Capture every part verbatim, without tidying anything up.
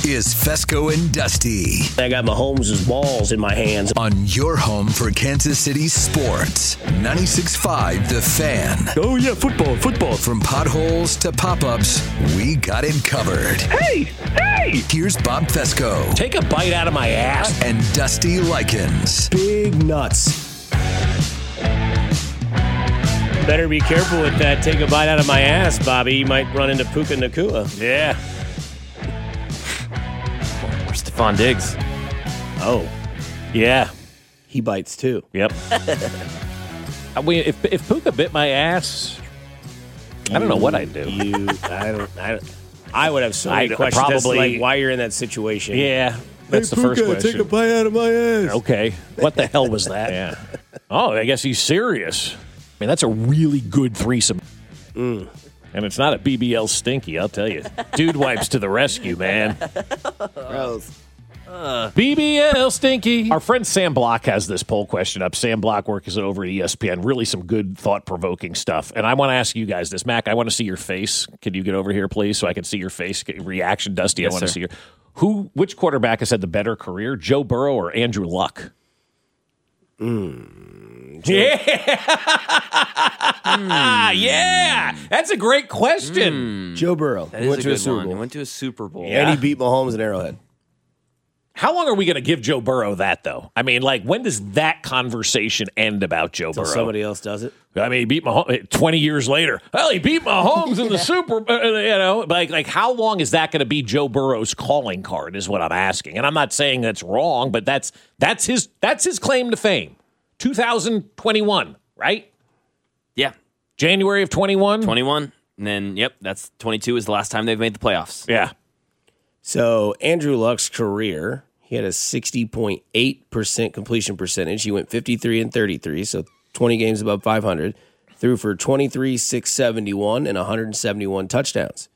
is Fesco and Dusty. I got Mahomes' balls in my hands. On your home for Kansas City sports. ninety-six point five The Fan. Oh, yeah, football, football. From potholes to pop-ups, we got it covered. Hey, hey! Here's Bob Fesco. Take a bite out of my ass. And Dusty Likens. Big nuts. Better be careful with that. Take a bite out of my ass, Bobby. You might run into Puka Nacua. Yeah. Or Stephon Diggs. Oh. Yeah. He bites too. Yep. I mean, if if Puka bit my ass, I don't know what I'd do. You, I don't. I, don't, I would have so many I'd questions. That's probably- like why you're in that situation. Yeah. That's Hey, the first Puka, question. Take a bite out of my ass. Okay. What the hell was that? Yeah. Oh, I guess he's serious. I mean, that's a really good threesome. Mm. And it's not a B B L stinky, I'll tell you. Dude wipes to the rescue, man. Gross. Uh, B B L stinky. Our friend Sam Block has this poll question up. Sam Block works over at E S P N. Really some good thought-provoking stuff. And I want to ask you guys this. Mac, I want to see your face. Can you get over here, please, so I can see your face reaction? Dusty, Yes, I want to sir. see your... Who? Which quarterback has had the better career, Joe Burrow or Andrew Luck? Mm, Yeah. Yeah. That's a great question. Joe Burrow. That He is went a to a good Super one. Bowl. He went to a Super Bowl. Yeah. And he beat Mahomes in Arrowhead. How long are we going to give Joe Burrow that, though? I mean, like, when does that conversation end about Joe Until Burrow? somebody else does it. I mean, he beat Mahomes twenty years later. Well, he beat Mahomes in the Super Bowl. You know, like, like how long is that going to be Joe Burrow's calling card is what I'm asking. And I'm not saying that's wrong, but that's that's his that's his claim to fame. two thousand twenty-one, right? Yeah. January of twenty-one? twenty-one. And then, yep, that's twenty-two is the last time they've made the playoffs. Yeah. So Andrew Luck's career, he had a sixty point eight percent completion percentage. He went fifty-three and thirty-three, so twenty games above five hundred. Threw for twenty-three, six seventy-one and one hundred seventy-one touchdowns.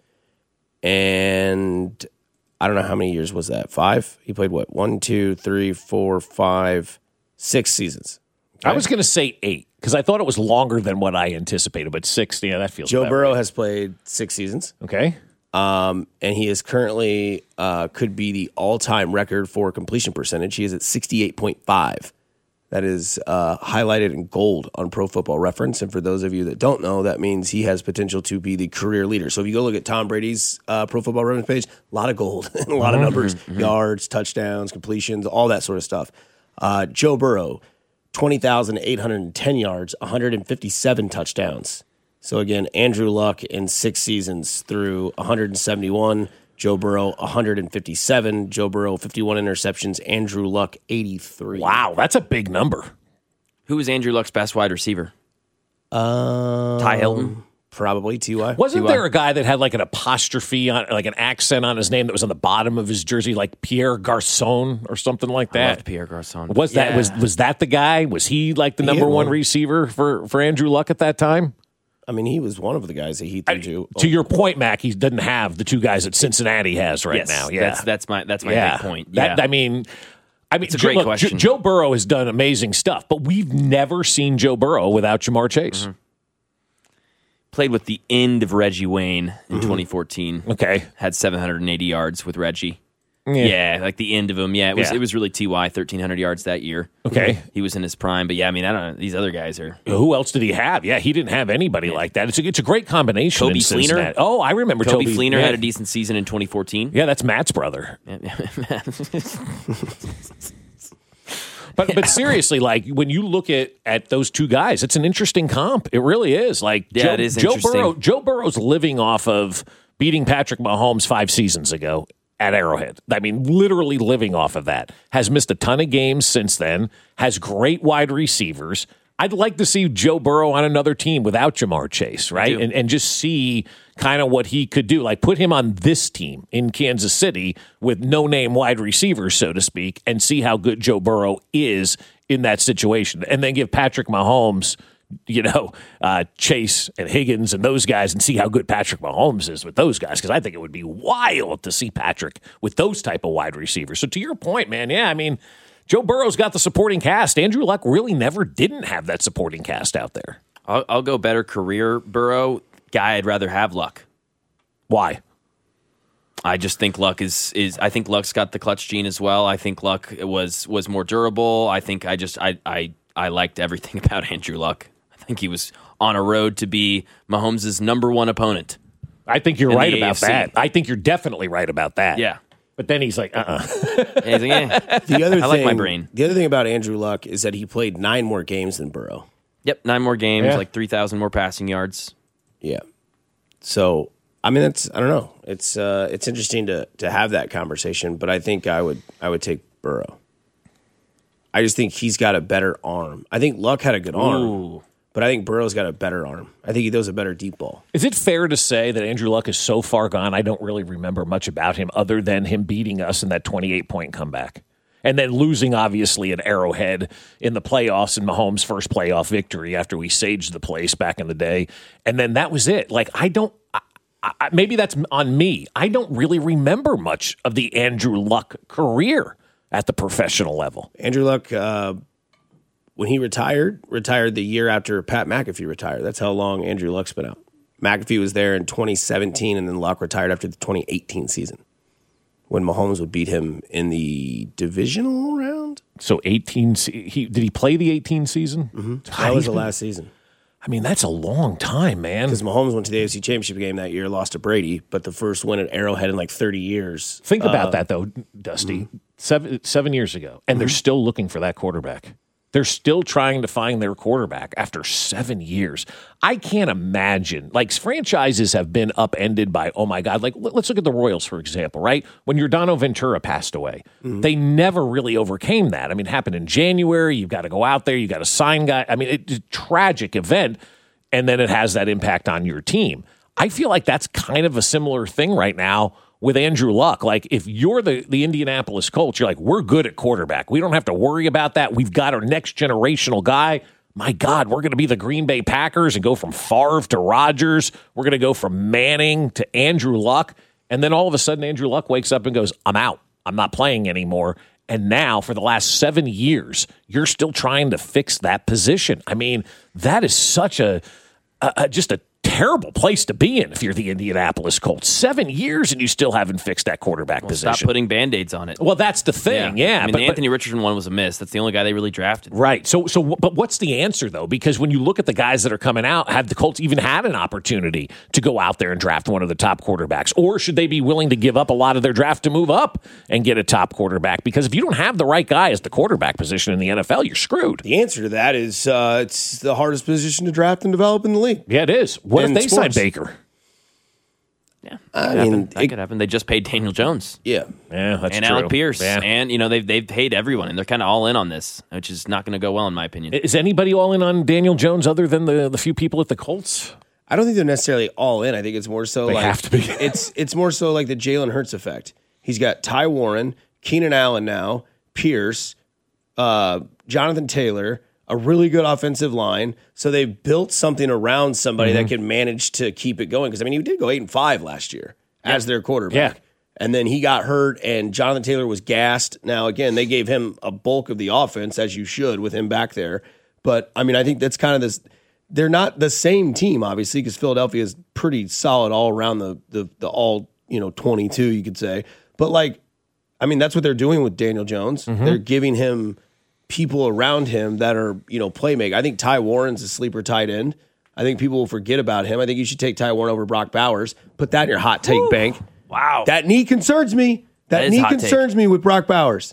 And I don't know how many years was that? Five? He played what? One, two, three, four, five, six seasons. I was going to say eight because I thought it was longer than what I anticipated, but six, yeah, that feels Joe about Burrow right. has played six seasons. Okay. Um, and he is currently uh, could be the all-time record for completion percentage. He is at sixty-eight point five. That is uh, highlighted in gold on Pro Football Reference. And for those of you that don't know, that means he has potential to be the career leader. So if you go look at Tom Brady's uh, Pro Football Reference page, a lot of gold, a lot of numbers, Mm-hmm. yards, touchdowns, completions, all that sort of stuff. Uh, Joe Burrow, twenty thousand eight hundred ten yards, one hundred fifty-seven touchdowns. So again, Andrew Luck in six seasons through one hundred seventy-one, Joe Burrow one hundred fifty-seven, Joe Burrow fifty-one interceptions, Andrew Luck eighty-three. Wow, that's a big number. Who was Andrew Luck's best wide receiver? Um, Ty Hilton? Probably T Y. Wasn't T Y. there a guy that had like an apostrophe on, like an accent on his name that was on the bottom of his jersey, like Pierre Garcon or something like I that? loved Pierre Garcon. Was that Yeah. was was that the guy? Was he like the He number had one one. receiver for, for Andrew Luck at that time? I mean, he was one of the guys that he threw to. To your point, Mac, he doesn't have the two guys that Cincinnati has right Yes, now. Yeah, that's that's my that's my yeah. big point. That, Yeah. I mean, I mean, It's a Joe- great look, question. Jo- Joe Burrow has done amazing stuff, but we've never seen Joe Burrow without Jamar Chase. Mm-hmm. Played with the end of Reggie Wayne in twenty fourteen. Okay, Had seven hundred eighty yards with Reggie. Yeah. like the end of him. Yeah, it was Yeah. it was really T Y, thirteen hundred yards that year. Okay. He was in his prime, but yeah, I mean, I don't know. These other guys are Who else did he have? Yeah, he didn't have anybody like that. It's a, it's a great combination. Toby in Fleener? Cincinnati. Oh, I remember Toby, Toby, Fleener yeah. had a decent season in twenty fourteen. Yeah, that's Matt's brother. But but seriously, like when you look at, at those two guys, it's an interesting comp. It really is. Like Yeah, Joe, it is Joe interesting. Burrow. Joe Burrow's living off of beating Patrick Mahomes five seasons ago at Arrowhead. I mean, literally living off of that. Has missed a ton of games since then. Has great wide receivers. I'd like to see Joe Burrow on another team without Jamar Chase, right? do. And and just see kind of what he could do. Like put him on this team in Kansas City with no-name wide receivers, so to speak, and see how good Joe Burrow is in that situation. And then give Patrick Mahomes, you know, uh, Chase and Higgins and those guys and see how good Patrick Mahomes is with those guys. Because I think it would be wild to see Patrick with those type of wide receivers. So to your point, man, yeah, I mean, Joe Burrow's got the supporting cast. Andrew Luck really never didn't have that supporting cast out there. I'll, I'll go better career Burrow. Guy I'd rather have Luck. Why? I just think Luck is is. I think Luck's got the clutch gene as well. I think Luck was was more durable. I think I just I I I liked everything about Andrew Luck. I think he was on a road to be Mahomes' number one opponent. I think you're in right the about A F C. that. I think you're definitely right about that. Yeah. But then he's like, uh-uh. Yeah, he's like, eh. The other I thing, like my brain. The other thing about Andrew Luck is that he played nine more games than Burrow. Yep, nine more games, Yeah. like three thousand more passing yards. Yeah. So I mean, that's I don't know. It's uh, it's interesting to to have that conversation, but I think I would I would take Burrow. I just think he's got a better arm. I think Luck had a good arm, Ooh. but I think Burrow's got a better arm. I think he throws a better deep ball. Is it fair to say that Andrew Luck is so far gone, I don't really remember much about him other than him beating us in that twenty-eight point comeback? And then losing, obviously, at Arrowhead in the playoffs and Mahomes' first playoff victory after we saged the place back in the day. And then that was it. Like, I don't, I, I, maybe that's on me. I don't really remember much of the Andrew Luck career at the professional level. Andrew Luck, uh, when he retired, retired the year after Pat McAfee retired. That's how long Andrew Luck's been out. McAfee was there in twenty seventeen, and then Luck retired after the twenty eighteen season, when Mahomes would beat him in the divisional round. So eighteen, he did he play the eighteen season? Mm-hmm. That was the last season. I mean, that's a long time, man. Because Mahomes went to the A F C Championship game that year, lost to Brady, but the first win at Arrowhead in like thirty years. Think about Uh, that, though, Dusty. Mm-hmm. Seven, seven years ago, and they're still looking for that quarterback. They're still trying to find their quarterback after seven years. I can't imagine. Like, franchises have been upended by, oh, my God. Like, let's look at the Royals, for example, right? When Yordano Ventura passed away, Mm-hmm. they never really overcame that. I mean, it happened in January. You've got to go out there. You got to sign guy. I mean, it's a tragic event, and then it has that impact on your team. I feel like that's kind of a similar thing right now with Andrew Luck. Like, if you're the, the Indianapolis Colts, you're like, we're good at quarterback. We don't have to worry about that. We've got our next generational guy. My God, we're going to be the Green Bay Packers and go from Favre to Rodgers. We're going to go from Manning to Andrew Luck. And then all of a sudden, Andrew Luck wakes up and goes, I'm out. I'm not playing anymore. And now, for the last seven years, you're still trying to fix that position. I mean, that is such a, a, a just a terrible place to be in if you're the Indianapolis Colts. Seven years and you still haven't fixed that quarterback Well, position. stop putting Band-Aids on it. Well, that's the thing, yeah. I mean, but, the but- Anthony Richardson one was a miss. That's the only guy they really drafted. Right. So, so, but what's the answer though? Because when you look at the guys that are coming out, have the Colts even had an opportunity to go out there and draft one of the top quarterbacks, or should they be willing to give up a lot of their draft to move up and get a top quarterback? Because if you don't have the right guy as the quarterback position in the N F L, you're screwed. The answer to that is uh, it's the hardest position to draft and develop in the league. Yeah, it is. What In if they sports. sign Baker? Yeah, I that mean, happened. that it- could happen. They just paid Daniel Jones Yeah. Yeah, that's and true. Alec Pierce, Yeah. and you know they've they've paid everyone, and they're kind of all in on this, which is not going to go well in my opinion. Is anybody all in on Daniel Jones other than the, the few people at the Colts? I don't think they're necessarily all in. I think it's more so They like have to be. it's it's more so like the Jalen Hurts effect. He's got Ty Warren, Keenan Allen now, Pierce, uh, Jonathan Taylor, a really good offensive line. So they built something around somebody Mm-hmm. that can manage to keep it going. Because I mean, he did go eight and five last year as their quarterback. Yeah. And then he got hurt, and Jonathan Taylor was gassed. Now, again, they gave him a bulk of the offense, as you should, with him back there. But, I mean, I think that's kind of this. They're not the same team, obviously, because Philadelphia is pretty solid all around the, the, the all, you know, twenty-two, you could say. But, like, I mean, that's what they're doing with Daniel Jones. Mm-hmm. They're giving him people around him that are, you know, playmaker. I think Ty Warren's a sleeper tight end. I think people will forget about him. I think you should take Ty Warren over Brock Bowers. Put that in your hot take bank. Wow, That knee concerns me. That, That is knee hot concerns take. me with Brock Bowers.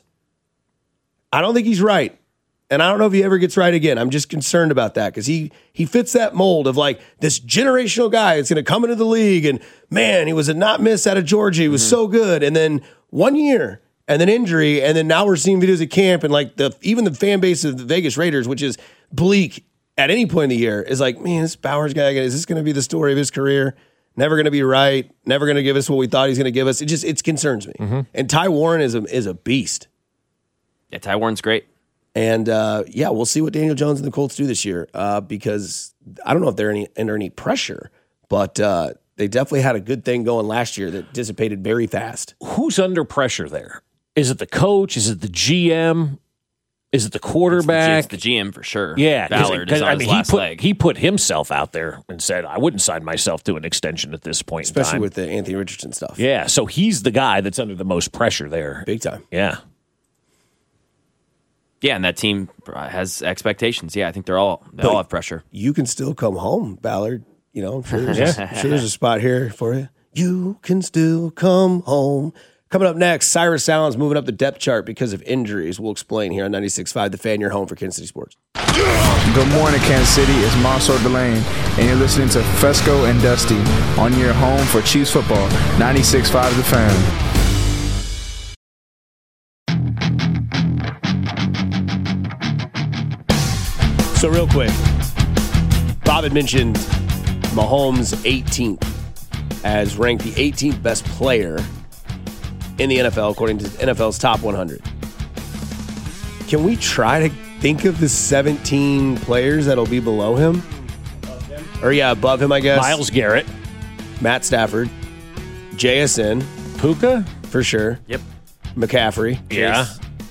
I don't think he's right. And I don't know if he ever gets right again. I'm just concerned about that because he he fits that mold of like this generational guy that's going to come into the league. And man, he was a not miss out of Georgia. He was Mm-hmm. so good. And then one year and then injury. And then now we're seeing videos at camp and like the even the fan base of the Vegas Raiders, which is bleak at any point in the year, is like, man, this Bowers guy, is this going to be the story of his career? Never going to be right. Never going to give us what we thought he's going to give us. It just it concerns me. Mm-hmm. And Ty Warren is a is a beast. yeah, Ty Warren's great. And uh, yeah, we'll see what Daniel Jones and the Colts do this year uh, because I don't know if they're any, under any pressure, but uh, they definitely had a good thing going last year that dissipated very fast. Who's under pressure there? Is it the coach? Is it the G M? Is it the quarterback? It's the, it's the G M for sure. Yeah, Ballard is on I his mean, last he put leg. he put himself out there and said, "I wouldn't sign myself to an extension at this point, Especially in time." with the Anthony Richardson stuff. Yeah, so he's the guy that's under the most pressure there. Big time. Yeah. Yeah, and that team has expectations. Yeah, I think they're all they all have pressure. You can still come home, Ballard. You know, I'm sure there's, a, I'm sure there's a spot here for you. You can still come home. Coming up next, Cyrus Allen's moving up the depth chart because of injuries. We'll explain here on ninety-six point five The Fan, your home for Kansas City Sports. Good morning, Kansas City. It's Marcel Delane, and you're listening to Fesco and Dusty on your home for Chiefs football, ninety-six point five The Fan. So real quick, Bob had mentioned Mahomes eighteenth as ranked the eighteenth best player in the N F L according to N F L's top one hundred. Can we try to think of the seventeen players that'll be below him? Or yeah, above him, I guess. Myles Garrett, Matt Stafford, J S N, Puka. for sure. Yep. McCaffrey. Yeah.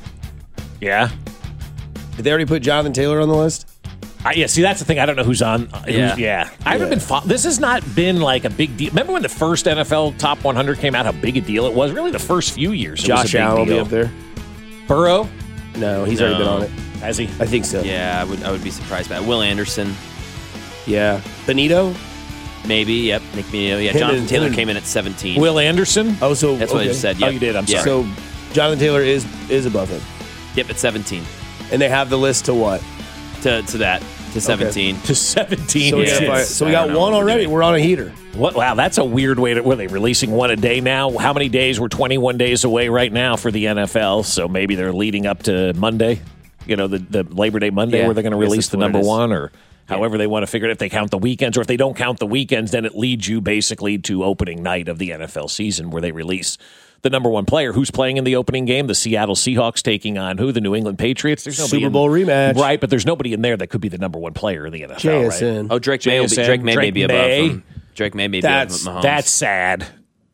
Yeah. Did they already put Jonathan Taylor on the list? I, yeah, see, that's the thing. I don't know who's on. Who's, Yeah. yeah. I haven't Yeah. been. Fo- this has not been like a big deal. Remember when the first N F L Top one hundred came out? How big a deal it was. Really, the first few years. It was a Josh big Allen will be deal. up there. Burrow, No, he's already been No. on it. has he? I think so. Yeah, I would I would be surprised by it. Will Anderson, Yeah. Benito? maybe. Yep. Nick Benito. Yeah, Him Jonathan and- Taylor him and- came in at seventeen. Will Anderson. Oh, so That's what I okay. just said. Oh, Yep. you did. I'm Yeah. sorry. So Jonathan Taylor is is above him. Yep, at seventeen. And they have the list to what? To to that to seventeen. To seventeen. So we, yeah. gotta find- It's- so we I got don't know one what we're already. doing. We're on a heater. What? Wow, that's a weird way to. Were they releasing one a day now? How many days? We're twenty-one days away right now for the N F L. So maybe they're leading up to Monday. You know, the, the Labor Day Monday, Yeah, where they're going to I guess release that's the what it number is. one, or however they want to figure it. If they count the weekends, or if they don't count the weekends, then it leads you basically to opening night of the N F L season, where they release the number one player. Who's playing in the opening game? The Seattle Seahawks taking on who? The New England Patriots. There's nobody Super in- Bowl rematch. right? But there's nobody in there that could be the number one player in the N F L. J Right? S N. Oh, Drake May will be, J S N, Drake May may Drake be above May. him. Drake May may be That's- above Mahomes. That's sad.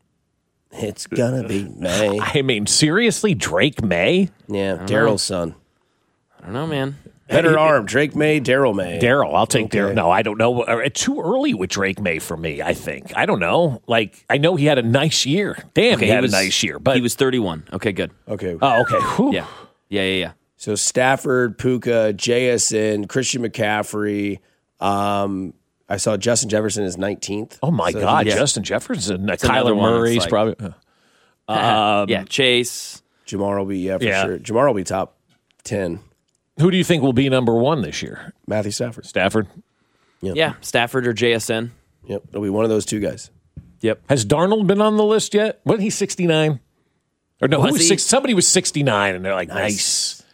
It's gonna be May. I mean, seriously, Drake May? Yeah, Daryl's son. I don't know, man. Better arm. Drake May, Daryl May. Daryl, I'll take Okay. Daryl. No, I don't know. Uh, Too early with Drake May for me, I think. I don't know. Like, I know he had a nice year. Damn, Okay, he had was, a nice year. But he was thirty-one. Okay, good. Okay. Oh, okay. Whew. Yeah, yeah, yeah, yeah. So Stafford, Puka, J S N, Christian McCaffrey. Um, I saw Justin Jefferson is nineteenth. Oh, my So God. he's- Justin Jefferson. Uh, another Kyler one that's Murray's like- probably. uh, yeah, Chase. Jamar will be, yeah, for Yeah. sure. Jamar will be top ten. Who do you think will be number one this year? Matthew Stafford. Stafford? Yeah, Stafford or J S N. Yep. It'll be one of those two guys. Yep. Has Darnold been on the list yet? Wasn't he sixty-nine? Or no, who Was was he? six, somebody was sixty-nine, and they're like, nice.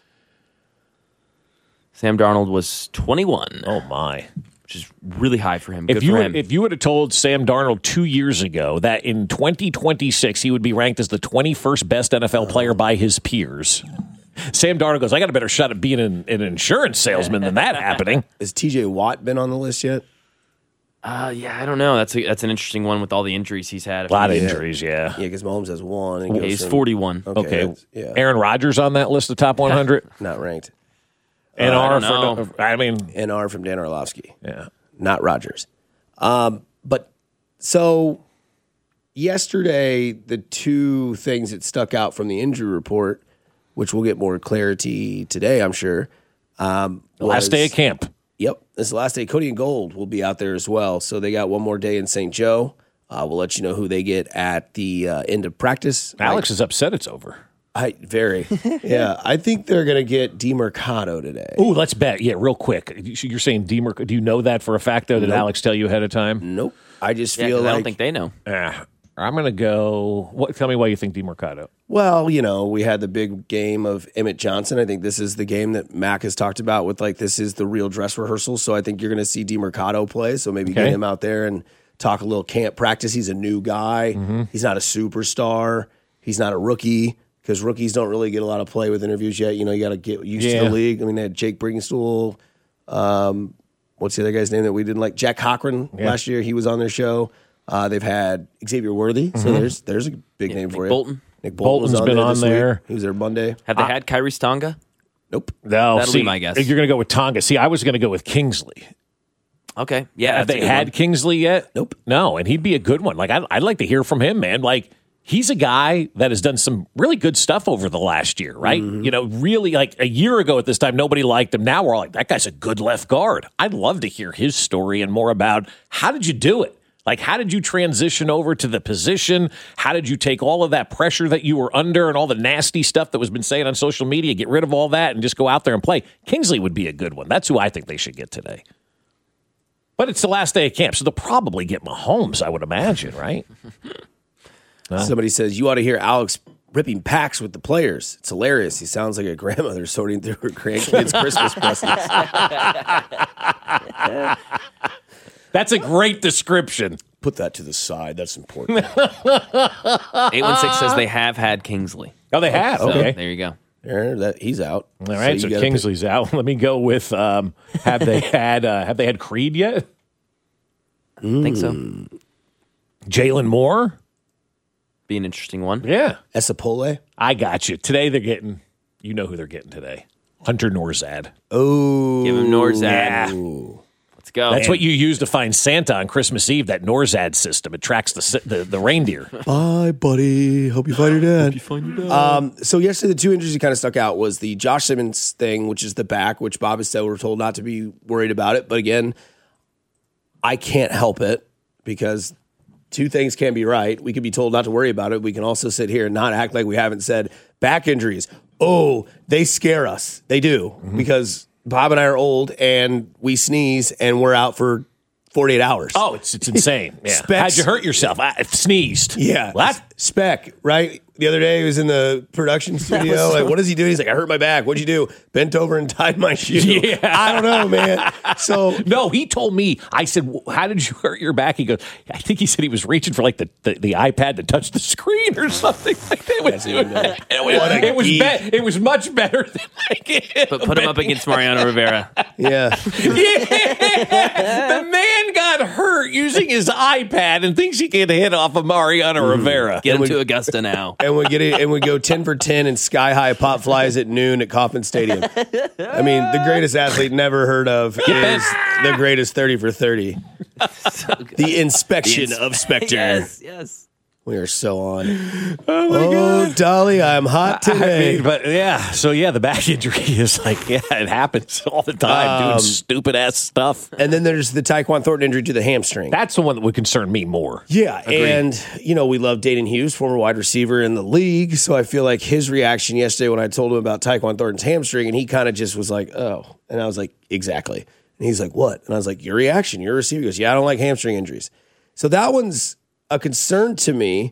Sam Darnold was twenty-one, Oh, my. which is really high for him. If Good you for would, him. if you would have told Sam Darnold two years ago that in twenty twenty-six he would be ranked as the twenty-first best N F L player by his peers, Sam Darnold goes, I got a better shot at being an, an insurance salesman than that happening. Has T J Watt been on the list yet? uh, yeah, I don't know. That's a, that's an interesting one with all the injuries he's had. A lot of injuries, yeah. Yeah, because Mahomes has one. And Yeah, goes he's from- forty-one. Okay, that's- yeah, Aaron Rodgers on that list of top one hundred. not ranked. N I R don't for, I mean, N R from Dan Orlovsky. yeah. Not Rodgers. Um, but so yesterday, the two things that stuck out from the injury report, which we'll get more clarity today, I'm sure. Um, The last was- day of camp. Yep, this is the last day. Cody and Gold will be out there as well. So they got one more day in Saint Joe. Uh, we'll let you know who they get at the uh, end of practice. Alex is upset it's over. I very, yeah. I think they're going to get DeMercado today. Ooh, let's bet. Yeah, real quick. You're saying Demer. Do you know that for a fact, though? Did Alex tell you ahead of time? Nope. I just Yeah, feel 'cause like I don't think they know. Ah, I'm going to go. What? Tell me why you think DeMercado. Well, you know, we had the big game of Emmett Johnson. I think this is the game that Mac has talked about with like this is the real dress rehearsal. So I think you're going to see DeMercado play. So maybe Okay. get him out there and talk a little camp practice. He's a new guy. Mm-hmm. He's not a superstar. He's not a rookie because rookies don't really get a lot of play with interviews yet. You know, you got to get used Yeah. to the league. I mean, they had Jake Brigenstool. Um, what's the other guy's name that we didn't like? Jack Cochran Yeah. last year. He was on their show. Uh, they've had Xavier Worthy. So there's there's a big name Nick for you. Bolton. Nick Bolton was Bolton's been there on this week. there. He was there Monday. Have they had Kyrie Stonga? Nope. No, That'll see, be my guess. You're going to go with Tonga. See, I was going to go with Kingsley. Okay. Yeah. Have that's a they good had one. Kingsley yet? Nope. No, and he'd be a good one. Like, I'd, I'd like to hear from him, man. Like, he's a guy that has done some really good stuff over the last year, right? Mm-hmm. You know, really, like a year ago at this time, nobody liked him. Now we're all like, that guy's a good left guard. I'd love to hear his story and more about how did you do it? Like, how did you transition over to the position? How did you take all of that pressure that you were under and all the nasty stuff that was been saying on social media, get rid of all that and just go out there and play? Kingsley would be a good one. That's who I think they should get today. But it's the last day of camp, so they'll probably get Mahomes, I would imagine, right? Huh? Somebody says, you ought to hear Alex ripping packs with the players. It's hilarious. He sounds like a grandmother sorting through her grandkids' Christmas presents. That's a great description. Put that to the side. That's important. eight one six says they have had Kingsley. Oh, they have? So, Okay. there you go. There, that, he's out. All right, so, so Kingsley's pick. out. Let me go with, um, have they had uh, have they had Creed yet? I think so. Jalen Moore? Be an interesting one. Yeah. Esapole? I got you. Today they're getting, you know who they're getting today. Hunter Norzad. Oh. Give him Norzad. Yeah. Ooh. Let's go. That's what you use to find Santa on Christmas Eve, that Norzad system. It tracks the the, the reindeer. Bye, buddy. Hope you find your dad. Hope you find your dad. Um, so yesterday, the two injuries that kind of stuck out was the Josh Simmons thing, which is the back, which Bob has said we're told not to be worried about it. But again, I can't help it because two things can be right. We can be told not to worry about it. We can also sit here and not act like we haven't said back injuries. Oh, they scare us. They do mm-hmm. because Bob and I are old and we sneeze and we're out for forty-eight hours. Oh, it's it's insane. Yeah. Specs, How'd you hurt yourself? I sneezed. Yeah. What? Spec, right? The other day he was in the production studio. So like, what does he do? He's like, I hurt my back. What'd you do? Bent over and tied my shoe. Yeah. I don't know, man. So no, he told me. I said, how did you hurt your back? He goes, I think he said he was reaching for like the, the, the iPad to touch the screen or something like that. It was, it was, it was, be, it was much better than like But put him up against Mariano Rivera. Yeah. Yeah. The man got hurt using his iPad and thinks he can hit off of Mariano mm. Rivera. Get him to Augusta now. And we get it, and we go ten for ten and sky high pop flies at noon at Kauffman Stadium. I mean, the greatest athlete never heard of is the greatest thirty for thirty. So the inspection the ins- of Spectre. Yes, yes. We are so on. Oh, my oh, God. Dolly, I'm hot today. I mean, but yeah, so yeah, the back injury is like, yeah, it happens all the time, um, doing stupid ass stuff. And then there's the Tyquan Thornton injury to the hamstring. That's the one that would concern me more. Yeah, Agreed. And, you know, we love Dayton Hughes, former wide receiver in the league. So I feel like his reaction yesterday when I told him about Tyquan Thornton's hamstring, and he kind of just was like, oh. And I was like, exactly. And he's like, what? And I was like, your reaction, your receiver. He goes, yeah, I don't like hamstring injuries. So that one's a concern to me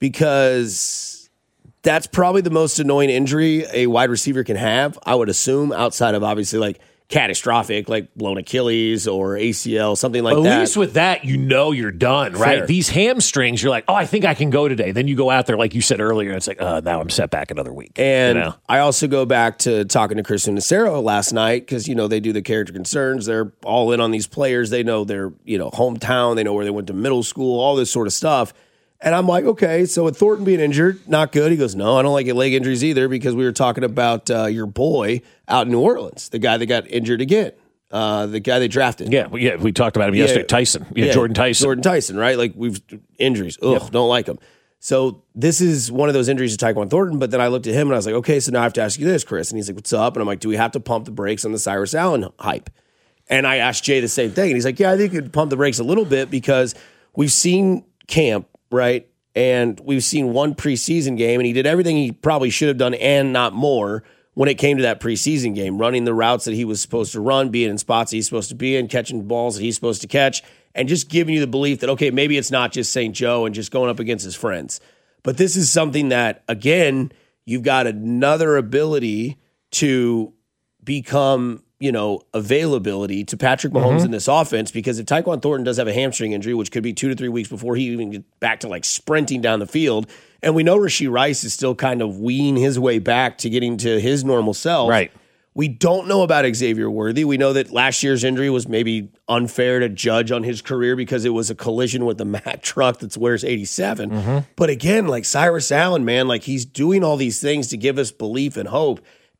because that's probably the most annoying injury a wide receiver can have, I would assume, outside of obviously like catastrophic, like blown Achilles or A C L, something like At that. At least with that, you know you're done, right? Fair. These hamstrings, you're like, oh, I think I can go today. Then you go out there, like you said earlier, and it's like, oh, now I'm set back another week. And you know? I also go back to talking to Chris Unicero last night because, you know, they do the character concerns. They're all in on these players. They know their, you know, hometown. They know where they went to middle school, all this sort of stuff. And I'm like, okay, so with Thornton being injured, not good. He goes, no, I don't like leg injuries either because we were talking about uh, your boy out in New Orleans, the guy that got injured again, uh, the guy they drafted. Yeah, yeah, we talked about him yeah, yesterday, Tyson. Yeah, yeah, Jordan Tyson. Jordan Tyson, right? Like we've injuries. Ugh, yep. Don't like him. So this is one of those injuries to Tyquan Thornton. But then I looked at him and I was like, okay, so now I have to ask you this, Chris. And he's like, what's up? And I'm like, do we have to pump the brakes on the Cyrus Allen hype? And I asked Jay the same thing. And he's like, yeah, I think you could pump the brakes a little bit because we've seen camp, right? And we've seen one preseason game, and he did everything he probably should have done and not more when it came to that preseason game, running the routes that he was supposed to run, being in spots that he's supposed to be in, catching balls that he's supposed to catch, and just giving you the belief that, okay, maybe it's not just Saint Joe and just going up against his friends. But this is something that, again, you've got another ability to become, you know, availability to Patrick Mahomes mm-hmm. in this offense, because if Tyquan Thornton does have a hamstring injury, which could be two to three weeks before he even gets back to like sprinting down the field, and we know Rashee Rice is still kind of weaning his way back to getting to his normal self. Right. We don't know about Xavier Worthy. We know that last year's injury was maybe unfair to judge on his career because it was a collision with the Mack truck that wears eighty-seven. Mm-hmm. But again, like Cyrus Allen, man, like he's doing all these things to give us belief and hope.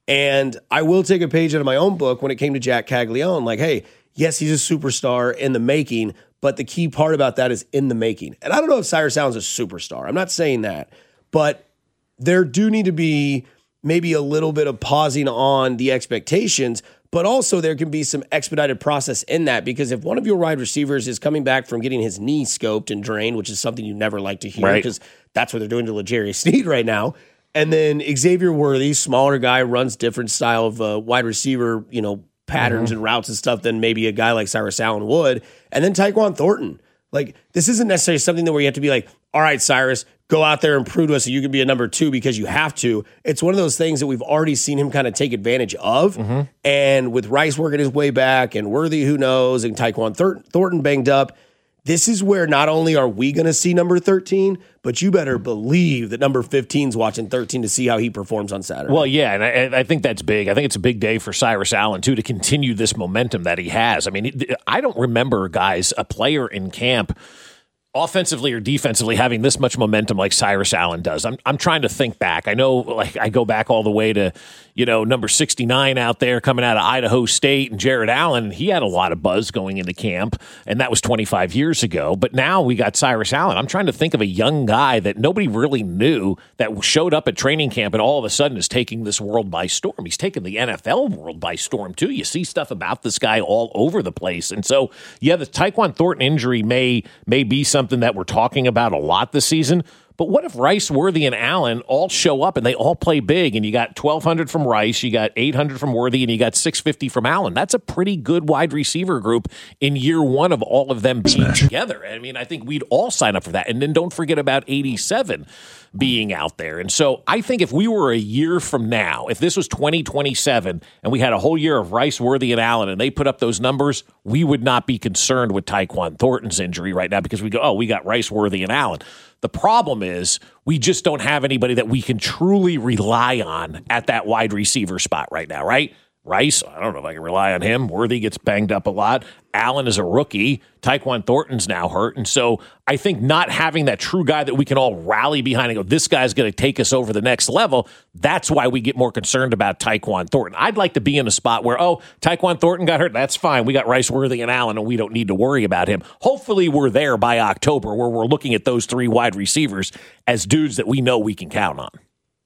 And I will take a page out of my own book when it came to Jack Caglione. Like, hey, yes, he's a superstar in the making, but the key part about that is in the making. And I don't know if Cyrus Allen's a superstar. I'm not saying that. But there do need to be maybe a little bit of pausing on the expectations, but also there can be some expedited process in that, because if one of your wide receivers is coming back from getting his knee scoped and drained, which is something you never like to hear because right. that's what they're doing to L'Jarius Sneed right now, and then Xavier Worthy, smaller guy, runs different style of uh, wide receiver, you know, patterns mm-hmm. and routes and stuff than maybe a guy like Cyrus Allen would, and then Tyquan Thornton. Like, this isn't necessarily something that where you have to be like, all right, Cyrus, go out there and prove to us that you can be a number two because you have to. It's one of those things that we've already seen him kind of take advantage of. Mm-hmm. And with Rice working his way back and Worthy, who knows, and Tyquan Thor- Thornton banged up, this is where not only are we going to see number thirteen, but you better believe that number fifteen's watching thirteen to see how he performs on Saturday. Well, yeah, and I, I think that's big. I think it's a big day for Cyrus Allen, too, to continue this momentum that he has. I mean, I don't remember, guys, a player in camp offensively or defensively having this much momentum like Cyrus Allen does. I'm I'm trying to think back. I know, like, I go back all the way to, you know, number sixty-nine out there coming out of Idaho State, and Jared Allen. He had a lot of buzz going into camp, and that was twenty-five years ago. But now we got Cyrus Allen. I'm trying to think of a young guy that nobody really knew that showed up at training camp and all of a sudden is taking this world by storm. He's taken the N F L world by storm, too. You see stuff about this guy all over the place. And so, yeah, the Tyquan Thornton injury may may be something something that we're talking about a lot this season. But what if Rice, Worthy, and Allen all show up and they all play big, and you got twelve hundred from Rice, you got eight hundred from Worthy, and you got six fifty from Allen? That's a pretty good wide receiver group in year one of all of them being Smash. together. I mean, I think we'd all sign up for that. And then don't forget about eighty-seven being out there. And so I think if we were a year from now, if this was twenty twenty-seven and we had a whole year of Rice, Worthy, and Allen, and they put up those numbers, we would not be concerned with Tyquan Thornton's injury right now, because we go, oh, we got Rice, Worthy, and Allen. The problem is we just don't have anybody that we can truly rely on at that wide receiver spot right now, right? Rice, I don't know if I can rely on him. Worthy gets banged up a lot. Allen is a rookie. Tyquan Thornton's now hurt. And so I think not having that true guy that we can all rally behind and go, this guy's going to take us over the next level, that's why we get more concerned about Tyquan Thornton. I'd like to be in a spot where, oh, Tyquan Thornton got hurt. That's fine. We got Rice, Worthy, and Allen, and we don't need to worry about him. Hopefully we're there by October where we're looking at those three wide receivers as dudes that we know we can count on.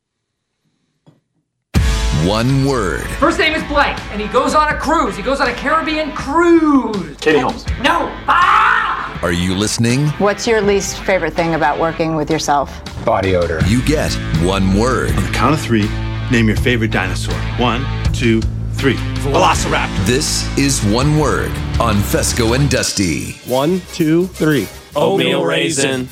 One word. First name is blank, and he goes on a cruise. He goes on a Caribbean cruise. Katie Holmes. No. Ah! Are you listening? What's your least favorite thing about working with yourself? Body odor. You get one word. On the count of three, name your favorite dinosaur. One, two, three. Velociraptor. This is One Word on Fesco and Dusty. One, two, three. Oatmeal raisin.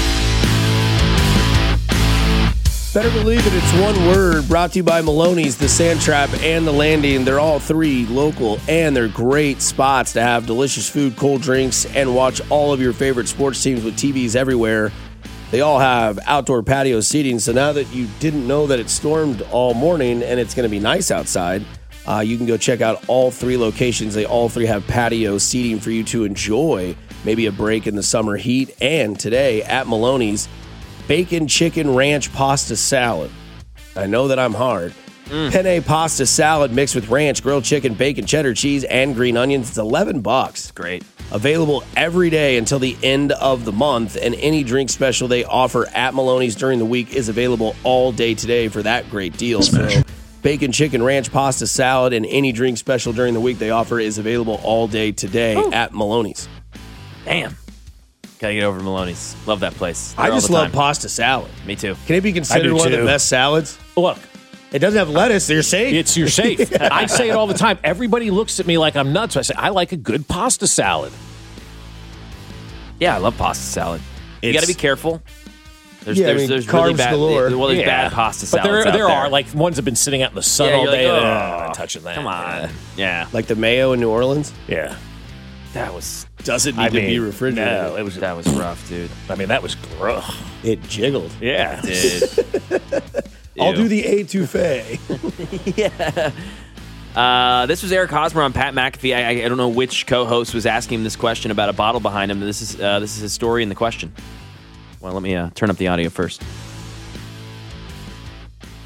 Better believe it, it's One Word, brought to you by Maloney's, the Sand Trap, and the Landing. They're all three local, and they're great spots to have delicious food, cold drinks, and watch all of your favorite sports teams with T Vs everywhere. They all have outdoor patio seating, so now that you didn't know that it stormed all morning and it's going to be nice outside, uh, you can go check out all three locations. They all three have patio seating for you to enjoy maybe a break in the summer heat. And today at Maloney's, bacon chicken ranch pasta salad. I know that I'm hard. Mm. Penne pasta salad mixed with ranch, grilled chicken, bacon, cheddar cheese, and green onions. It's eleven bucks. Great. Available every day until the end of the month, and any drink special they offer at Maloney's during the week is available all day today for that great deal. Smash. So bacon chicken ranch pasta salad and any drink special during the week they offer is available all day today Ooh. at Maloney's. Damn. Gotta get over to Maloney's. Love that place. I just love pasta salad. Me too. Can it be considered one too. of the best salads? Look, it doesn't have lettuce, so you're safe. It's you're safe. yeah. I say it all the time. Everybody looks at me like I'm nuts. I say I like a good pasta salad. Yeah, I love pasta salad. It's, you got to be careful. There's, yeah, there's, I mean, there's carbs really bad. galore. Well, there's yeah. bad pasta salads. But there, out there there are like ones that have been sitting out in the sun yeah, all day. Like, oh, I'm not touching that. Come on. Yeah. yeah. Like the mayo in New Orleans? Yeah. That was. Doesn't need I to mean, be refrigerated. No, it was that was rough, dude. I mean, that was gross. It jiggled. Yeah, it did. I'll do the etouffee. yeah. Uh, this was Eric Hosmer on Pat McAfee. I, I don't know which co-host was asking him this question about a bottle behind him. This is uh, this is his story and the question. Well, let me uh, turn up the audio first.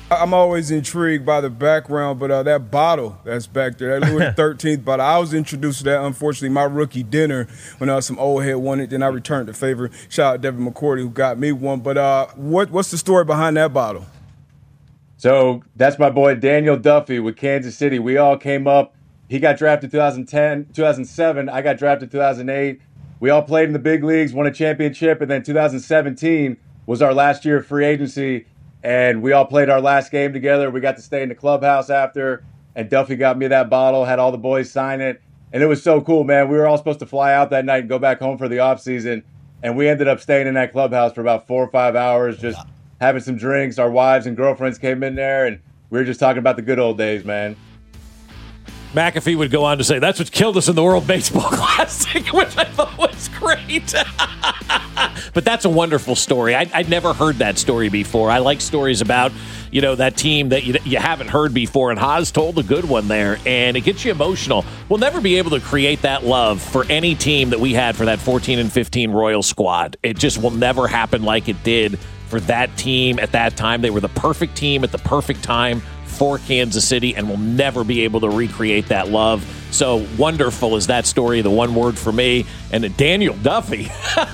I'm always intrigued by the background, but uh, that bottle that's back there, that Louis the thirteenth bottle, I was introduced to that, unfortunately, my rookie dinner when uh, some old head won it. Then I returned the favor. Shout out Devin McCourty who got me one. But uh, what what's the story behind that bottle? So that's my boy Daniel Duffy with Kansas City. We all came up. He got drafted two thousand ten, two thousand seven. I got drafted two thousand eight. We all played in the big leagues, won a championship, and then two thousand seventeen was our last year of free agency. And we all played our last game together. We got to stay in the clubhouse after, and Duffy got me that bottle, had all the boys sign it. And it was so cool, man. We were all supposed to fly out that night and go back home for the offseason. And we ended up staying in that clubhouse for about four or five hours, just having some drinks. Our wives and girlfriends came in there, and we were just talking about the good old days, man. McAfee would go on to say, that's what killed us in the World Baseball Classic, which I thought was great. But that's a wonderful story. I, I'd never heard that story before. I like stories about, you know, that team that you, you haven't heard before, and Haas told a good one there, and it gets you emotional. We'll never be able to create that love for any team that we had for that fourteen and fifteen Royal squad. It just will never happen like it did for that team at that time. They were the perfect team at the perfect time for Kansas City, and we'll never be able to recreate that love. So wonderful is that story, the one word for me. And Daniel Duffy.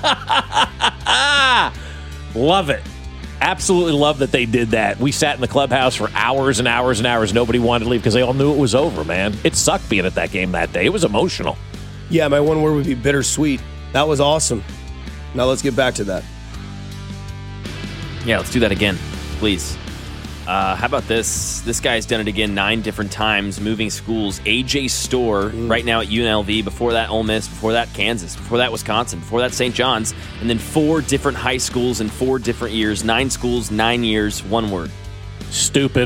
Love it. Absolutely love that they did that. We sat in the clubhouse for hours and hours and hours. Nobody wanted to leave because they all knew it was over, man. It sucked being at that game that day. It was emotional. Yeah, my one word would be bittersweet. That was awesome. Now let's get back to that. Yeah, let's do that again, please. Uh, how about this? This guy's done it again nine different times, moving schools. A J Storr, mm. right now at U N L V, before that Ole Miss, before that Kansas, before that Wisconsin, before that Saint John's, and then four different high schools in four different years. Nine schools, nine years, one word. Stupid.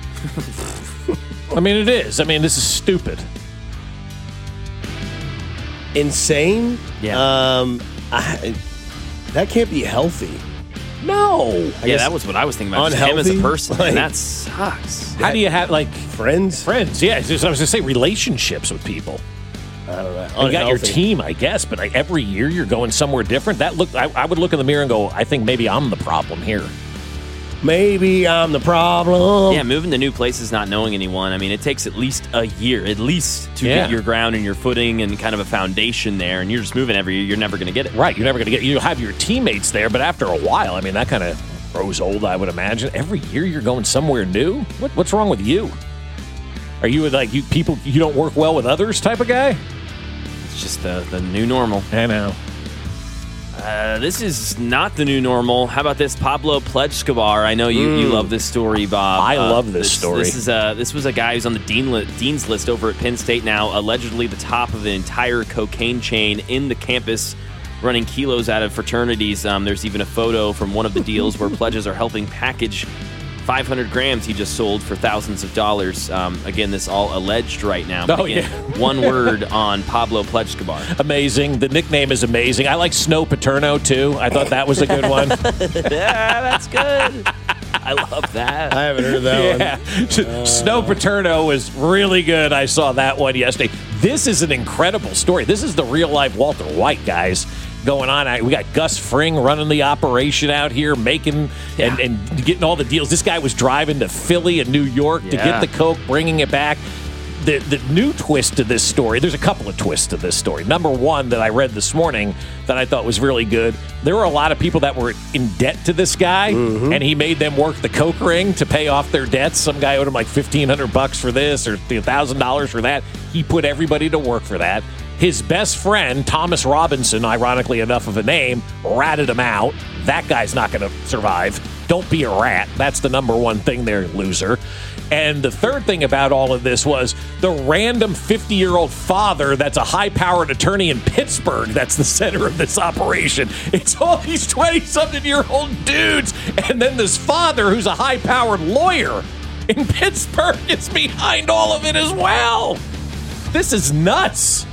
I mean, it is. I mean, this is stupid. Insane? Yeah. Um, I, that can't be healthy. No. I yeah, that was what I was thinking about. Him as a person. Like, and that sucks. How do you have, like... Friends? Friends, yeah. Just, I was going to say relationships with people. I don't know. You got your team, I guess, but like, every year you're going somewhere different. That look, I, I would look in the mirror and go, I think maybe I'm the problem here. Maybe I'm the problem. Yeah, moving to new places, not knowing anyone. I mean, it takes at least a year, at least, to yeah. get your ground and your footing and kind of a foundation there. And you're just moving every year. You're never going to get it. Right. You're never going to get it. You'll have your teammates there, but after a while, I mean, that kind of grows old, I would imagine. Every year you're going somewhere new? What, what's wrong with you? Are you like you people, you don't work well with others type of guy? It's just the, the new normal. I know. Uh, this is not the new normal. How about this? Pablo Plejskovar. I know you, mm. you love this story, Bob. I uh, love this, this story. This is a, this was a guy who's on the dean li- dean's list over at Penn State now, allegedly the top of the entire cocaine chain in the campus, running kilos out of fraternities. Um, there's even a photo from one of the deals where pledges are helping package five hundred grams he just sold for thousands of dollars. Um, again, this all alleged right now. Oh, again, yeah. One word on Pablo Plejskovar. Amazing. The nickname is amazing. I like Snow Paterno, too. I thought that was a good one. Yeah, that's good. I love that. I haven't heard that yeah. one. Uh, Snow Paterno was really good. I saw that one yesterday. This is an incredible story. This is the real-life Walter White, guys. Going on. We got Gus Fring running the operation out here, making yeah. and, and getting all the deals. This guy was driving to Philly and New York yeah. to get the coke, bringing it back. The the new twist to this story, there's a couple of twists to this story. Number one that I read this morning that I thought was really good, there were a lot of people that were in debt to this guy, mm-hmm. and he made them work the coke ring to pay off their debts. Some guy owed him like fifteen hundred bucks for this or one thousand dollars for that. He put everybody to work for that. His best friend, Thomas Robinson, ironically enough of a name, ratted him out. That guy's not going to survive. Don't be a rat. That's the number one thing there, loser. And the third thing about all of this was the random fifty-year-old father that's a high-powered attorney in Pittsburgh that's the center of this operation. It's all these twenty-something-year-old dudes. And then this father who's a high-powered lawyer in Pittsburgh is behind all of it as well. This is nuts.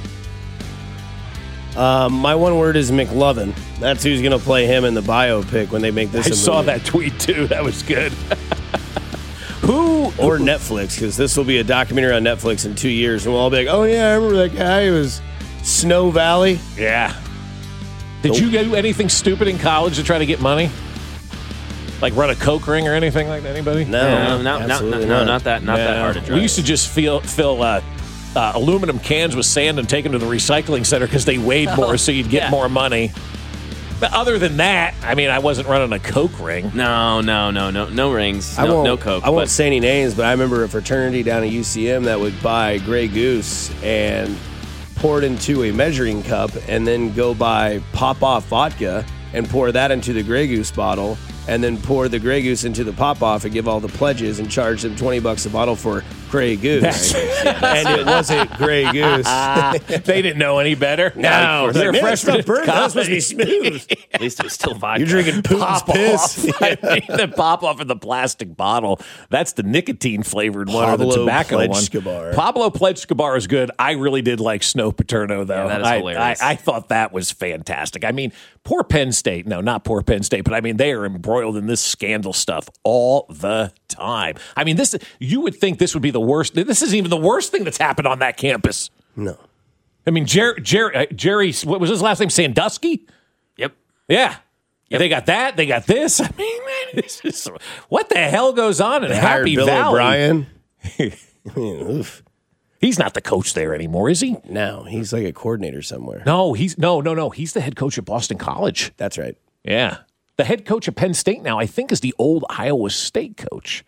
Uh, my one word is McLovin. That's who's going to play him in the biopic when they make this I a movie. saw that tweet, too. That was good. Who? Or Netflix, because this will be a documentary on Netflix in two years, and we'll all be like, oh, yeah, I remember that guy who was Snow Valley. Yeah. Did nope. you do anything stupid in college to try to get money? Like run a Coke ring or anything like that? Anybody? No, No, no, no, no, no, not that, not that No. hard to drive. We used to just feel, fill uh, uh, aluminum cans with sand and take them to the recycling center because they weighed more, so you'd get yeah. more money. But other than that, I mean, I wasn't running a Coke ring. No, no, no, no, no rings, I no, won't, no Coke. I won't but- say any names, but I remember a fraternity down at U C M that would buy Grey Goose and pour it into a measuring cup and then go buy Pop-Off vodka and pour that into the Grey Goose bottle and then pour the Grey Goose into the Pop-Off and give all the pledges and charge them twenty bucks a bottle for Grey Goose. And it wasn't Grey Goose. They didn't know any better. No, they're man, freshmen. stuff burns. That's supposed to be smooth. At least it was still vodka. You're drinking Putin's Pop piss. off. I mean, the pop off in the plastic bottle. That's the nicotine flavored one or the Pablo tobacco one. Pledge-Scabar. Pablo Pledge-Scabar is good. I really did like Snow Paterno, though. Yeah, that is I, hilarious. I, I thought that was fantastic. I mean, poor Penn State. No, not poor Penn State, but I mean, they are embroiled in this scandal stuff all the time. I mean, this you would think this would be the worst. This isn't even the worst thing that's happened on that campus. No. I mean, Jerry, Jerry, uh, Jerry what was his last name? Sandusky? Yep. Yeah. They got that. They got this. I mean, man, this is, what the hell goes on in They hired Happy Bill Valley? O'Brien. I mean, oof. He's not the coach there anymore, is he? No, he's like a coordinator somewhere. No, he's no, no, no. He's the head coach at Boston College. That's right. Yeah. The head coach at Penn State now, I think, is the old Iowa State coach.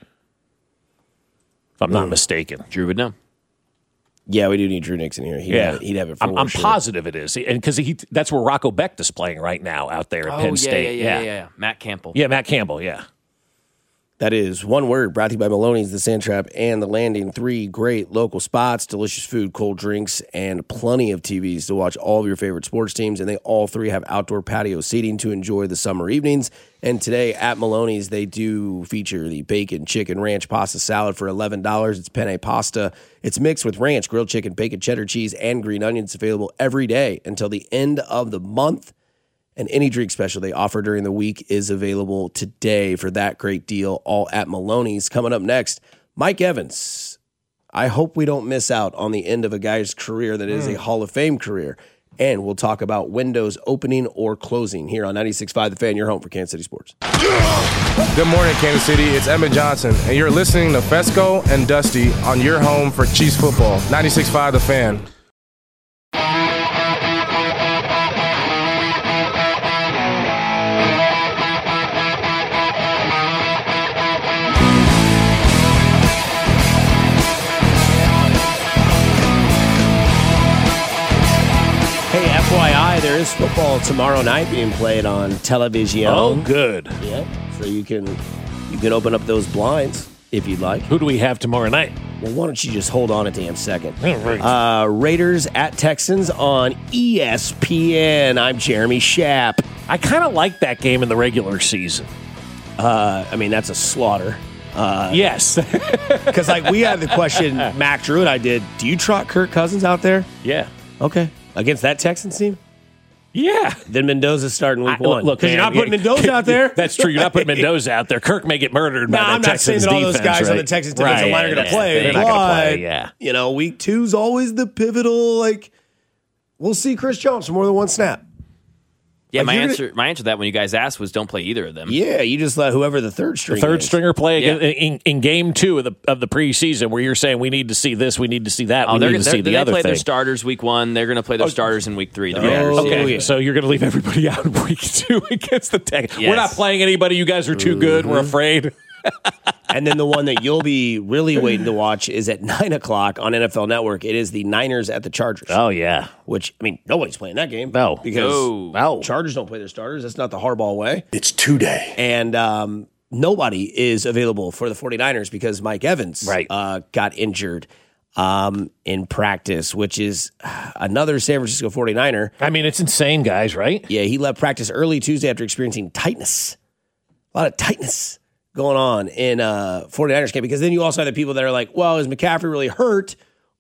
If I'm not Mm. mistaken. Drew would know. Yeah, we do need Drew Nixon here. He'd Yeah. have it, he'd have it for I'm, I'm sure. positive it is. And because he that's where Rocco Beck is playing right now out there at Oh, Penn yeah, State. yeah, yeah, yeah, yeah. Matt Campbell. Yeah, Matt Campbell, yeah. That is one word brought to you by Maloney's, The Sand Trap, and The Landing. Three great local spots, delicious food, cold drinks, and plenty of T Vs to watch all of your favorite sports teams. And they all three have outdoor patio seating to enjoy the summer evenings. And today at Maloney's, they do feature the bacon, chicken, ranch pasta salad for eleven dollars. It's penne pasta. It's mixed with ranch, grilled chicken, bacon, cheddar cheese, and green onions. Available every day until the end of the month. And any drink special they offer during the week is available today for that great deal, all at Maloney's. Coming up next, Mike Evans. I hope we don't miss out on the end of a guy's career that is a Hall of Fame career. And we'll talk about windows opening or closing here on ninety-six point five The Fan, your home for Kansas City sports. Good morning, Kansas City. It's Emmett Johnson, and you're listening to Fesco and Dusty on your home for Chiefs football. ninety-six point five The Fan. Hey, F Y I, there is football tomorrow night being played on television. Oh, good. Yeah, so you can you can open up those blinds if you'd like. Who do we have tomorrow night? Well, why don't you just hold on a damn second? All right. Uh, Raiders at Texans on E S P N. I'm Jeremy Schaap. I kind of like that game in the regular season. Uh, I mean, that's a slaughter. Uh, Yes. Because like we had the question, Mac Drew and I did, do you trot Kirk Cousins out there? yeah. Okay. Against that Texans team? Yeah. Then Mendoza's starting week I- one. look, Because you're man, not putting yeah, Mendoza out there? That's true. You're not putting Mendoza out there. Kirk may get murdered No, by the I'm not Texans saying that all those defense, guys on right? the Texans defensive Right, line are going to yeah, play. They're not going to but, play, yeah. You know, week two's always the pivotal, like, we'll see Chris Jones for more than one snap. Yeah, Like, my you're gonna- answer, my answer to that when you guys asked was don't play either of them. Yeah, you just let whoever the third The string third is. stringer play Yeah. again in, in game two of the of the preseason, where you're saying we need to see this, we need to see that, Oh, we they're, need to they're, see the they other play thing. their starters week one. They're going to play their starters in week three. To be Oh, honest. Okay, yeah. so you're going to leave everybody out in week two against the Texans. Yes. We're not playing anybody. You guys are too good. We're afraid. And then the one that you'll be really waiting to watch is at nine o'clock on N F L Network. It is the Niners at the Chargers. Oh yeah, Which, I mean, nobody's playing that game. No. Because No. No. Chargers don't play their starters. That's not the Harbaugh way. It's two-day. And um, nobody is available for the 49ers because Mike Evans Right. uh, got injured um, in practice, which is another San Francisco 49er. I mean it's insane, guys. Right? Yeah, he left practice early Tuesday after experiencing tightness. A lot of tightness going on in uh, 49ers camp, because then you also have the people that are like, well, is McCaffrey really hurt?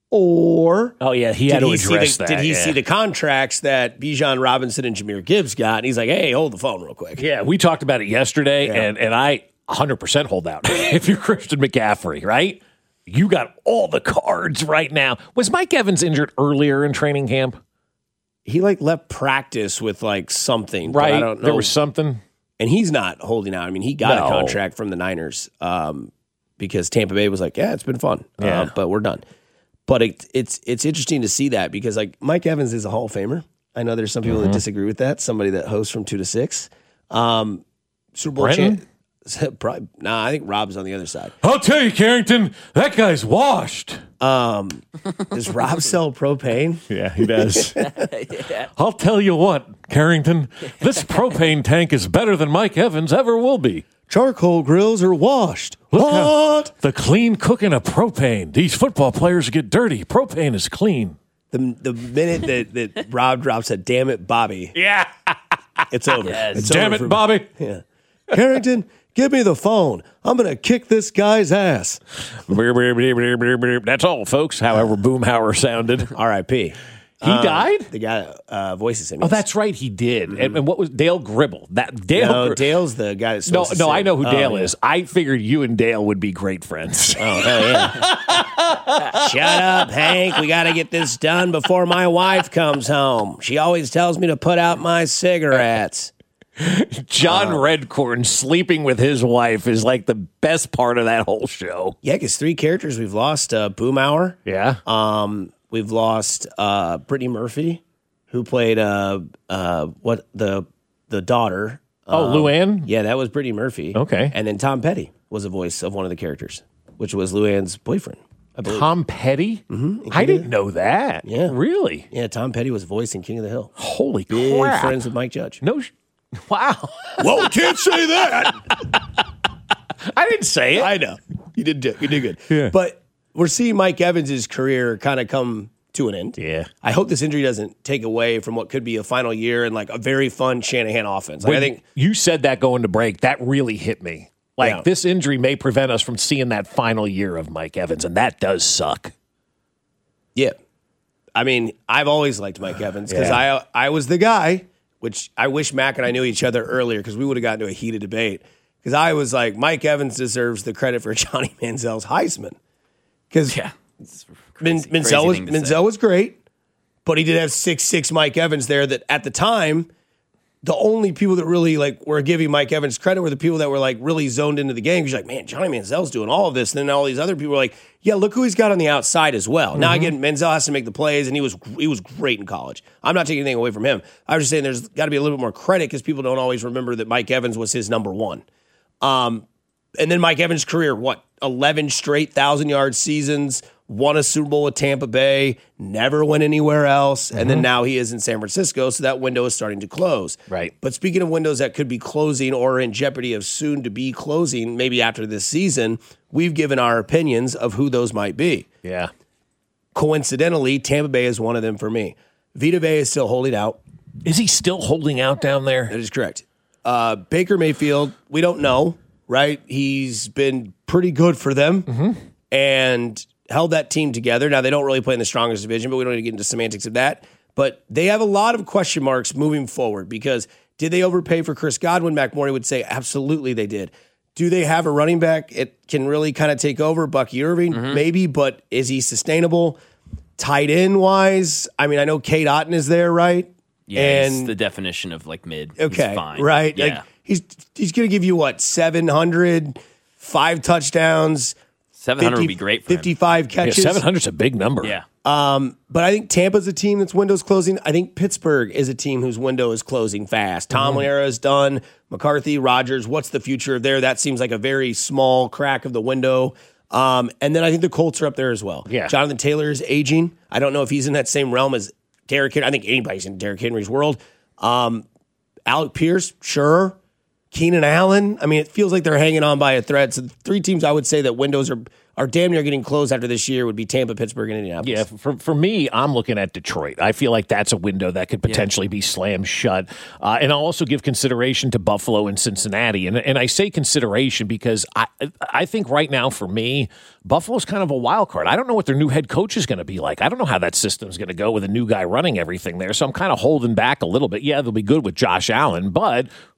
Or Oh yeah, he had did to he, see address the, that. did he yeah. see the contracts that Bijan Robinson and Jahmyr Gibbs got? And he's like, hey, hold the phone real quick. Yeah, we talked about it yesterday, Yeah. and and I one hundred percent hold out. If you're Christian McCaffrey, right? You got all the cards right now. Was Mike Evans injured earlier in training camp? He like left practice with like something. but Right? I don't know. There was something. and he's not holding out. I mean, he got No. a contract from the Niners um, because Tampa Bay was like, yeah, it's been fun, Yeah. uh, but we're done. But it, it's it's interesting to see that because like Mike Evans is a Hall of Famer. I know there's some people Mm-hmm. that disagree with that. Somebody that hosts from two to six. Um, Super Bowl Brenton? champ. Probably, nah, I think Rob's on the other side. I'll tell you, Carrington, that guy's washed. Um, does Rob sell propane? Yeah, he does. I'll tell you what, Carrington, this propane tank is better than Mike Evans ever will be. Charcoal grills are washed. Look how- What? the clean cooking of propane. These football players get dirty. Propane is clean. The the minute that, that Rob drops a damn it, Bobby, Yeah. it's over. Yes. It's Damn over it, for- Bobby. Yeah. Carrington, give me the phone. I'm going to kick this guy's ass. That's all, folks. However Boomhauer sounded. R I P He died? The guy uh, voices him. Oh, that's right. He did. And, and what was Dale Gribble? That Dale. No, Gri- Dale's the guy that's no, supposed to no. I sing. know who Oh, Dale yeah. is. I figured you and Dale would be great friends. Oh, hell yeah. Shut up, Hank. We got to get this done before my wife comes home. She always tells me to put out my cigarettes. John Redcorn sleeping with his wife is like the best part of that whole show. Yeah, because three characters we've lost. Uh, Boomhauer. Yeah. Um, we've lost uh, Brittany Murphy, who played uh, uh, what the the daughter. Oh, Um, Luann? Yeah, that was Brittany Murphy. Okay. And then Tom Petty was the voice of one of the characters, which was Luann's boyfriend. I believe. Tom Petty? Mm-hmm. I didn't know that. Yeah. Really? Yeah, Tom Petty was voicing King of the Hill. Holy Big crap. friends with Mike Judge. No. Sh- wow. Whoa, can't say that. I didn't say it. I know. You did do- you did good. Yeah. But we're seeing Mike Evans' career kind of come to an end. Yeah. I hope this injury doesn't take away from what could be a final year and like a very fun Shanahan offense. Like, When I think you said that going to break, that really hit me. Like Yeah. this injury may prevent us from seeing that final year of Mike Evans, and that does suck. Yeah. I mean, I've always liked Mike Evans because Yeah. I I was the guy, which I wish Mac and I knew each other earlier because we would have gotten to a heated debate. Because I was like, Mike Evans deserves the credit for Johnny Manziel's Heisman. Because Yeah. Min- Crazy- Manziel, crazy was, thing to say. Manziel was great, but he did have six six Mike Evans there that at the time, the only people that really like were giving Mike Evans credit were the people that were like really zoned into the game. Because you're like, man, Johnny Manziel's doing all of this. And then all these other people were like, yeah, look who he's got on the outside as well. Now again, Manziel has to make the plays, and he was he was great in college. I'm not taking anything away from him. I was just saying there's got to be a little bit more credit because people don't always remember that Mike Evans was his number one. Um, and then Mike Evans' career, what, eleven straight thousand-yard seasons, won a Super Bowl with Tampa Bay, never went anywhere else, and then now he is in San Francisco, so that window is starting to close. Right. But speaking of windows that could be closing or in jeopardy of soon to be closing, maybe after this season, we've given our opinions of who those might be. Yeah. Coincidentally, Tampa Bay is one of them for me. Vita Vea is still holding out. Is he still holding out down there? That is correct. Uh, Baker Mayfield, we don't know, right? He's been pretty good for them and held that team together. Now, they don't really play in the strongest division, but we don't need to get into semantics of that. But they have a lot of question marks moving forward because did they overpay for Chris Godwin? Mac Morty would say absolutely they did. Do they have a running back? It can really kind of take over. Bucky Irving, maybe, but is he sustainable? Tight end wise, I mean, I know Kate Otten is there, right? Yeah, he's and the definition of like mid. okay, He's fine. right? Yeah. Like he's he's going to give you what seven hundred, five touchdowns, seven hundred would fifty be great for him. fifty-five Yeah, catches. seven hundred is a big number. Yeah. Um, but I think Tampa's a team that's window's closing. I think Pittsburgh is a team whose window is closing fast. Tomlin era is done. McCarthy, Rodgers, what's the future there? That seems like a very small crack of the window. Um, and then I think the Colts are up there as well. Yeah. Jonathan Taylor is aging. I don't know if he's in that same realm as Derrick Henry. I think anybody's in Derrick Henry's world. Um, Alec Pierce, sure. Keenan Allen. I mean, it feels like they're hanging on by a thread. So the three teams I would say that windows are are damn near getting closed after this year would be Tampa, Pittsburgh, and Indianapolis. Yeah, for for me, I'm looking at Detroit. I feel like that's a window that could potentially be slammed shut. Uh, and I'll also give consideration to Buffalo and Cincinnati. And and I say consideration because I I think right now for me, Buffalo's kind of a wild card. I don't know what their new head coach is going to be like. I don't know how that system's going to go with a new guy running everything there. So I'm kind of holding back a little bit. Yeah, they'll be good with Josh Allen, but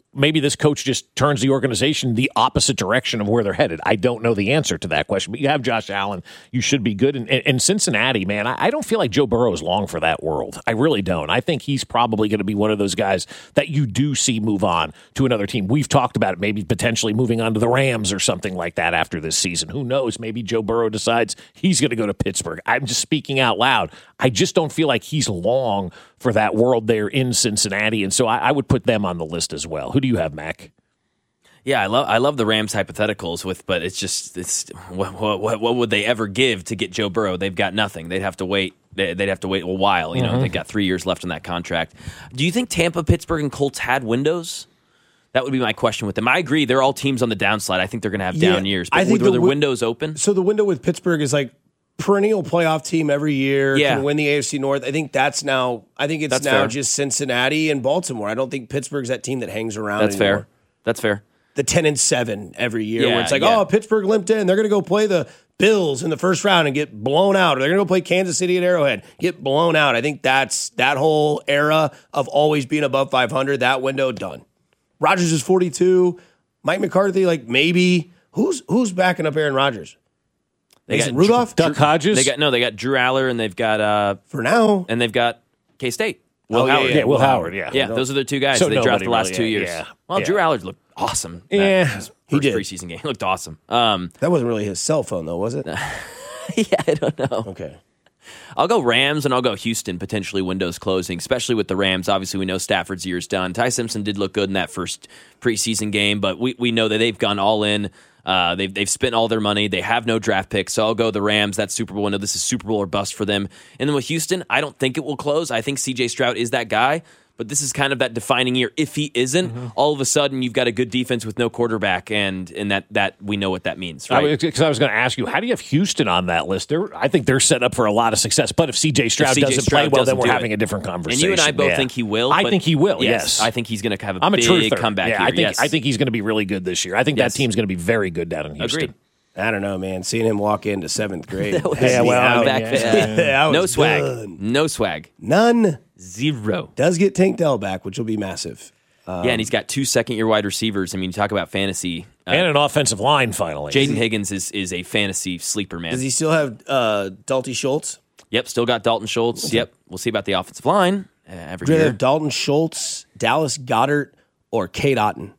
maybe this coach just turns the organization the opposite direction of where they're headed. I don't know the answer to that question, but you have Josh Allen. You should be good. And, and Cincinnati, man, I, I don't feel like Joe Burrow is long for that world. I really don't. I think he's probably going to be one of those guys that you do see move on to another team. We've talked about it, maybe potentially moving on to the Rams or something like that after this season. Who knows? Maybe Joe Burrow decides he's going to go to Pittsburgh. I'm just speaking out loud. I just don't feel like he's long for that world there in Cincinnati. And so I, I would put them on the list as well. Who do you have, Mac? Yeah, I love I love the Rams hypotheticals with, but it's just it's what, what what would they ever give to get Joe Burrow? They've got nothing. They'd have to wait. They'd have to wait a while. You know, mm-hmm. They've got three years left on that contract. Do you think Tampa, Pittsburgh, and Colts had windows? That would be my question with them. I agree. They're all teams on the downslide. I think they're going to have down yeah, years. But I think were the their wi- windows open? So the window with Pittsburgh is like perennial playoff team every year. Yeah. Can win the A F C North. I think that's now. I think it's that's now fair. just Cincinnati and Baltimore. I don't think Pittsburgh's that team that hangs around. That's anymore. fair. That's fair. The ten and seven every year, Yeah, where it's like, yeah. oh, Pittsburgh limped in. They're going to go play the Bills in the first round and get blown out. Or they're going to go play Kansas City at Arrowhead, get blown out. I think that's that whole era of always being above five hundred. That window done. Rodgers is forty-two. Mike McCarthy, like maybe who's who's backing up Aaron Rodgers? They Mason got Rudolph, Duck Hodges. They got no. They got Drew Aller, and they've got uh, for now, and they've got K State. Will oh, yeah, Howard. yeah, Yeah, Will Howard, yeah. Yeah, those are the two guys So they drafted nobody the last really- two yeah, years. yeah, Well, yeah. Drew Allard looked awesome. Yeah, That- his he first did. preseason game. He looked awesome. Um, that wasn't really his cell phone though, was it? yeah, I don't know. Okay. I'll go Rams and I'll go Houston, potentially windows closing, especially with the Rams. Obviously, we know Stafford's year's done. Ty Simpson did look good in that first preseason game, but we, we know that they've gone all in. Uh, they've, they've spent all their money. They have no draft picks, so I'll go the Rams. That's Super Bowl window. This is Super Bowl or bust for them. And then with Houston, I don't think it will close. I think C J Stroud is that guy. But this is kind of that defining year. If he isn't, mm-hmm. all of a sudden you've got a good defense with no quarterback, and and that that we know what that means, right? Because I, I was going to ask you, how do you have Houston on that list? They're, I think they're set up for a lot of success. But if C J Stroud C J doesn't Stroud play well, then doesn't we're do having it. a different conversation. And you and I both yeah. think he will. I but think he will. Yes, Yes, I think he's going to have a I'm a big truther. comeback yeah, year. I think yes. I think he's going to be really good this year. I think Yes. that team's going to be very good down in Houston. Agreed. I don't know, man. Seeing him walk into seventh grade. That was Yeah, well, out back yeah. then. Yeah, I no was swag. done. No swag. None. Zero. Does get Tank Dell back, which will be massive. Um, yeah, and he's got two second-year wide receivers. I mean, you talk about fantasy. Uh, And an offensive line, finally. Jaden Higgins is is a fantasy sleeper, man. Does he still have uh, Dalton Schultz? Yep, still got Dalton Schultz. Okay. Yep, we'll see about the offensive line uh, every Do they year. have Dalton Schultz, Dallas Goddard, or Cade Otton?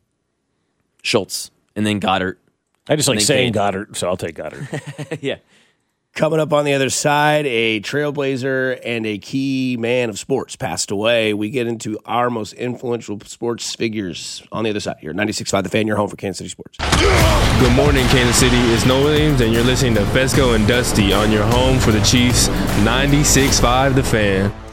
Schultz, and then Goddard. I just like saying Cade. Goddard, so I'll take Goddard. yeah. Coming up on the other side, a trailblazer and a key man of sports passed away. We get into our most influential sports figures on the other side here. ninety-six point five The Fan, your home for Kansas City sports. Good morning, Kansas City. It's Noah Williams, and you're listening to Fesco and Dusty on your home for the Chiefs. ninety-six point five The Fan.